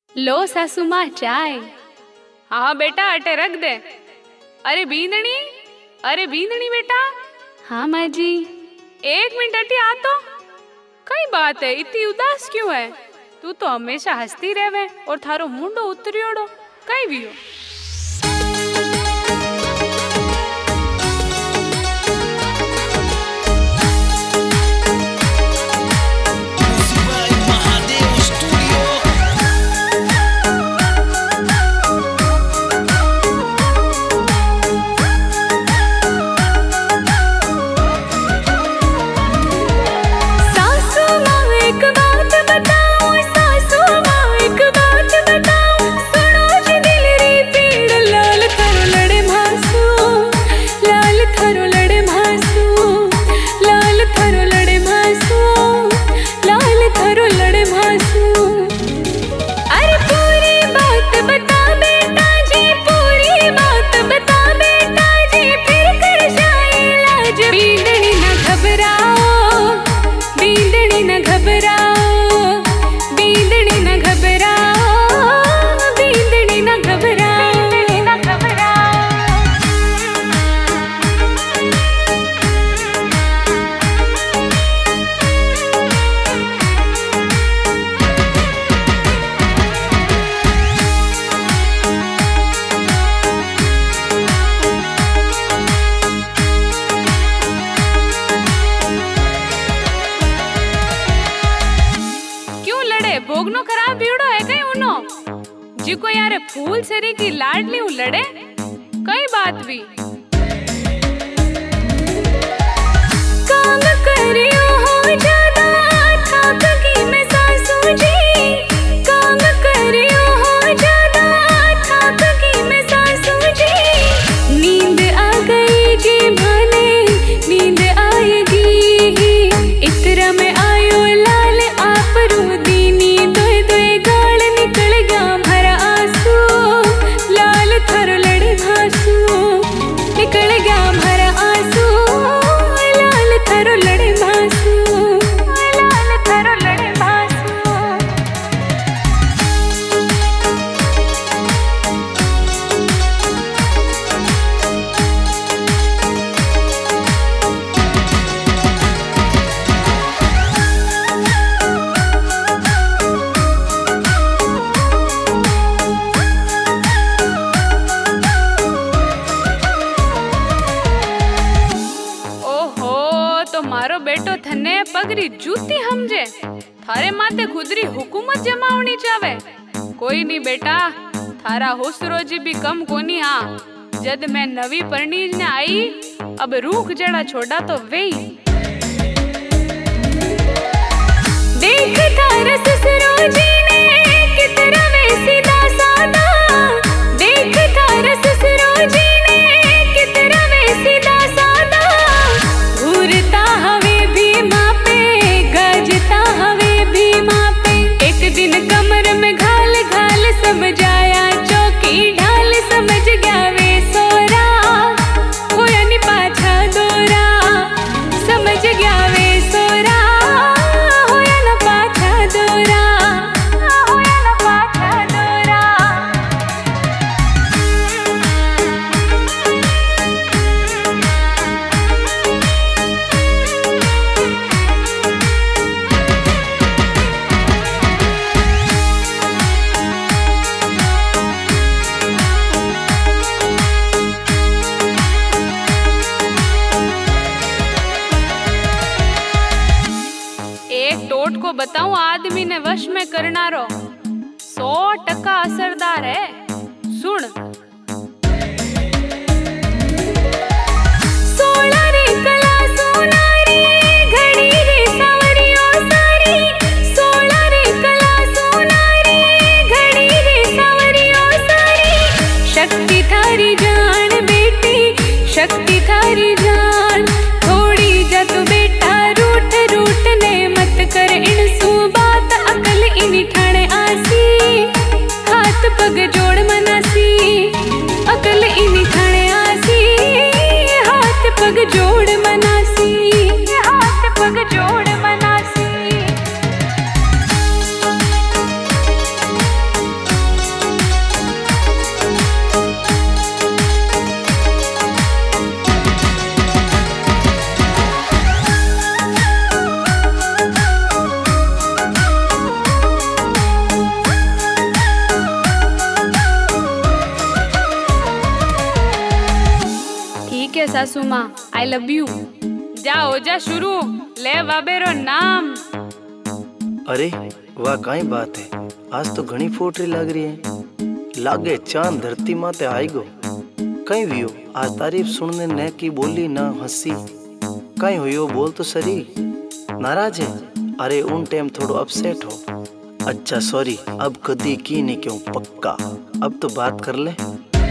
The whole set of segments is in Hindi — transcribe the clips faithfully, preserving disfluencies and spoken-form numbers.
लो सासू माँ चाय। हाँ बेटा अटे रख दे। अरे बींदनी, अरे बींदनी बेटा। हाँ माँ जी। एक मिनट अटी आ तो। कई बात है, इतनी उदास क्यों है? तू तो हमेशा हंसती रहवे और थारो मुंडो उतरियोड़ो कई भी हो। भोगनो खराब भीड़ो है कहीं उनो जिको यारे फूल सरी की लाडली उ लड़े कई बात भी काम करियो हो ज्यादा थक गई मैं सासू जी। काम करियो हो ज्यादा थक गई मैं सासू जी। नींद आ गई जी भने नींद आएगी इतरा में आयो लाल आप रू पगरी जूती हमजे थारे माते खुदरी हुकूमत जमावनी चावे। कोई नहीं बेटा, थारा हुसरो जी भी कम कोनी। हाँ जद मैं नवी परनीज ने आई अब रूख जड़ा छोड़ा तो वेई देख थारा ससुरो जी ने कितना वे सीधा सादा। देख थारा ससुरो जी ने कितना वे सीधा सादा। घूरता हवे भी माँ पे गजता हवे भी माँ पे। एक दिन कमर में घाल घाल समझाया चौकी ढाल समझ गया वे सोरा होया नी पाछा दोरा। समझ गया वे सोरा होया ना पाछा दोरा होया ना पाछा दोरा। को बताऊं आदमी ने वश में करना रो सौ टका असरदार है। सुन सोला रे कला सोनारी घड़ी रे सावरियो सारी। सोला रे कला सोनारी घड़ी रे सावरियो सारी। शक्ति थारी जान बेटी शक्ति थारी जान। थोड़ी जत बेटा रूठ रूठ ने मत कर इन सू बात अकल इन ठाणे आसी। हाथ पग जोड़ मनासी अकल इन ठाणे आसी। हाथ पग जोड़ मनासी हाथ पग जोड़ मनासी। सासू माँ, आई लव यू। जा हो जा शुरू, ले बाबेरो नाम। अरे वाह काई बात है, आज तो घनी फोटरी लग रही है। लागे चांद धरती माते आएगो। कहीं भी हो, आज तारीफ सुनने न की बोली ना हंसी। कहीं हुई हो बोल तो सरी। नाराज है? अरे उन टाइम थोड़ो अपसेट हो। अच्छा सॉरी, अब कदी की नहीं क्यों, पक्का अब तो बात कर ले।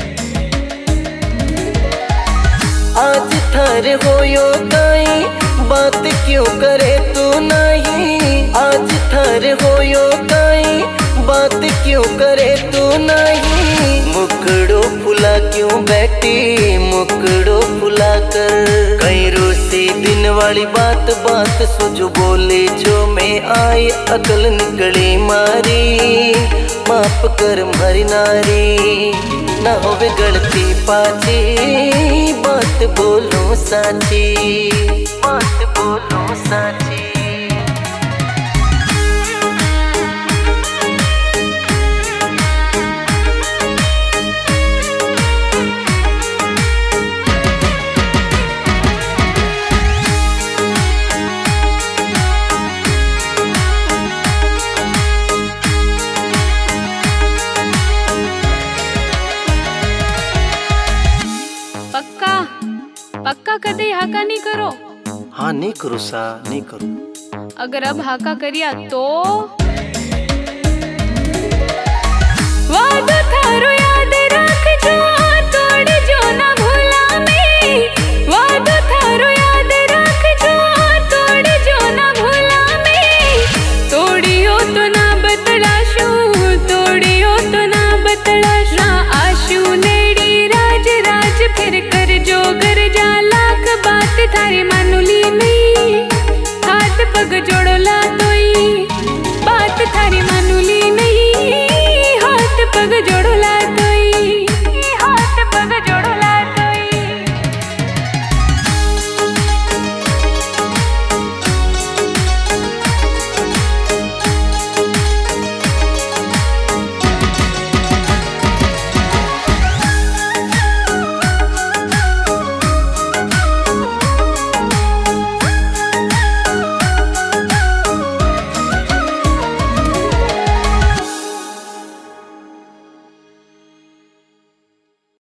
आज थारे होयो काई बात क्यों करे तू नहीं। आज थारे होयो काई बात क्यों करे तू नहीं। मुकड़ो फुला क्यों बैठी, मुकड़ो फुला कर। कई रोसी दिन वाली बात बात सुझो बोले जो मैं आई। अकल निकली मारी, माफ कर मारी नारी। ना होवे गलती पाची, बात बोलो साची, बात बोलो साची। पक्का पक्का कदे हाका नहीं करो। हाँ नहीं करूँ सा, नहीं करूँ। अगर अब हाका करिया तो